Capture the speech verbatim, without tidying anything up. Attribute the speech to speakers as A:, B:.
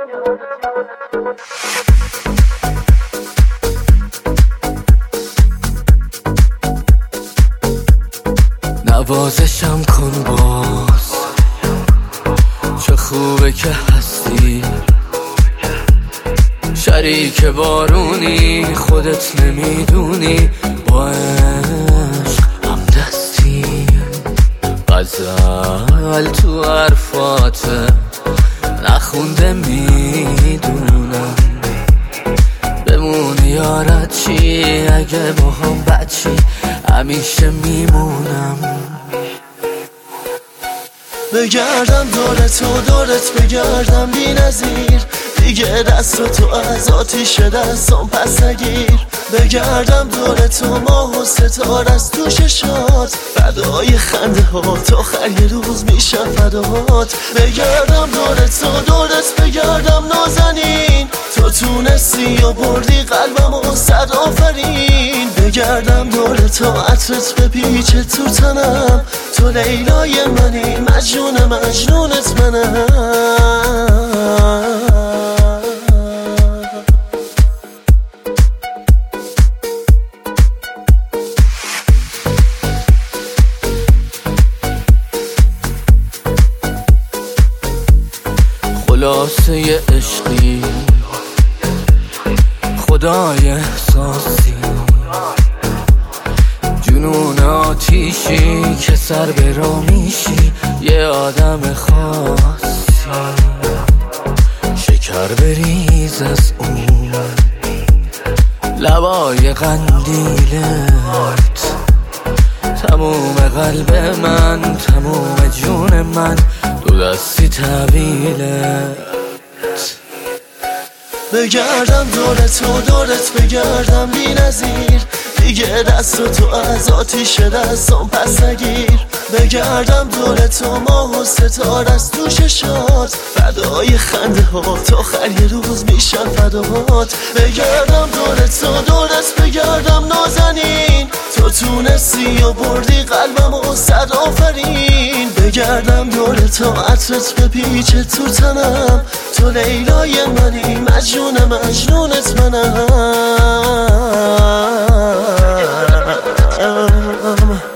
A: نوازشم کن باز، چه خوبه که هستی شریک بارونی، خودت نمیدونی با عشق هم دستی. غزل تو حرفاته نخونده میدونم، بمونی یارت چی اگه با هم بد چی، همیشه میمونم.
B: بگردم دورت و دورت بگردم بی نظیر، دیگه دست تو از آتیش دستم پس نگیر. بگردم دورت و ماه و ستاره از تو ششات، فدای خنده ها تا آخر یه روز میشم فدات. بگردم دورت و دورت بگردم نازنین، تو تونستی و بردی قلبم و صد آفرین. بگردم دورت و عطرت بپیچه تو تنم، تو لیلای منی مجنون مجنونت منم.
A: خلاصه عشقی خدای احساسی، جنون آتیشی که سر به را میشی، یه آدم خاصی. شکر بریز از اون لبای قندیلت، تموم قلب من تموم جون من دو دستی طویلت.
B: بگردم دورت و دورت بگردم بی نظیر، دیگه دست تو از آتیش دستم پس نگیر. بگردم دورت و ماه و ستاره از تو ششات، فدای خنده ها تا آخر یه روز میشم فدات. بگردم دورت و دورت بگردم نازنین، تو تونستی و بردی قلبم و صد آفرین. بگردم دورت و عطرت بپیچه تو تنم، تو لیلای منی مجنون مجنونت منم.